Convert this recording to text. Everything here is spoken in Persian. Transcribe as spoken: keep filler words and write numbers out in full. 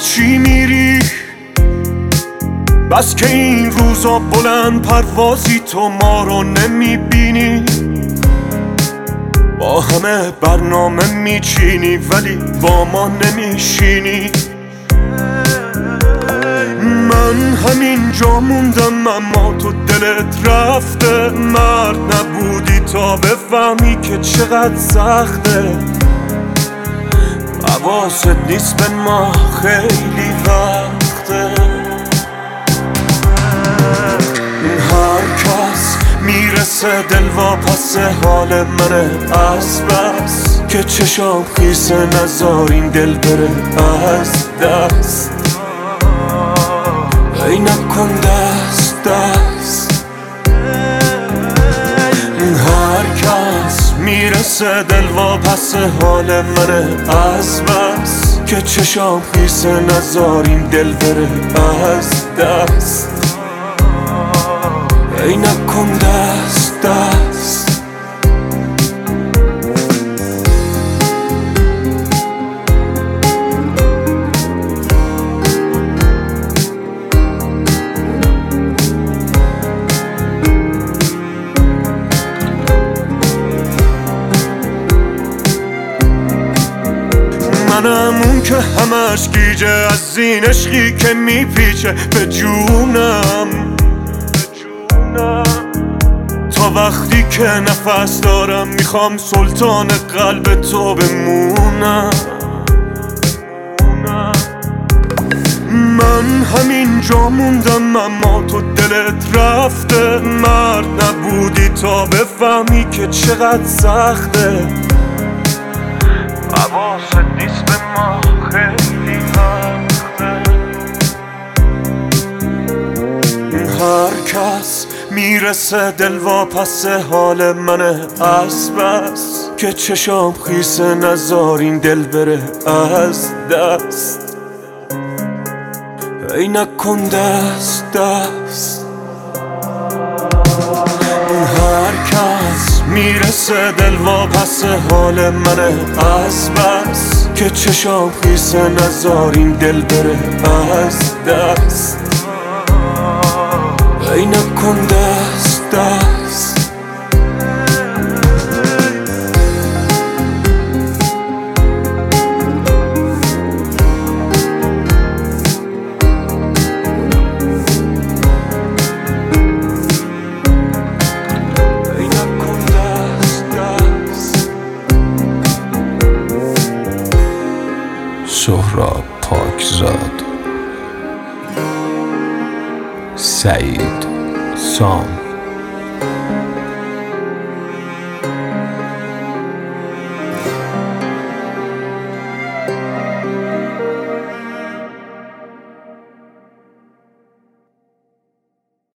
چی میری؟ بس که این روزا بلند پروازی تو ما رو نمیبینی، با همه برنامه میچینی ولی با ما نمیشینی. من همینجا موندم اما تو دلت رفته، مرد نبودی تا بفهمی که چقدر سخته. حواست نیست به ما خیلی وقته. هر کس میرسه دل واپس حال منه از بس که چشام خیسه، نذار این دل بره از دست. ای نکن دست دست. هر کس میرسه دل واپس حال منه از بس که چشام خیسه، نذار این دل بره از دست. ای نکن دست دست. منم اون که همش گیجه از این عشقی که میپیچه به جونم، تا وقتی که نفس دارم میخوام سلطان قلب تو بمونم. من همینجا موندم اما تو دلت رفته، مرد نبودی تا بفهمی که چقدر سخته. حواست نیست به ما خیلی وقته. هر کس میرسه دل واپس حال منه از بس که چشام خیسه، نذار این دل بره از دست. ای نکن دست دست. هر کس میرسه دل واپس حال منه از بس که چشام خیسه، نذار این دل بره از دست. ای نکن دست دست. سهراب پاکزاد، سعید سام.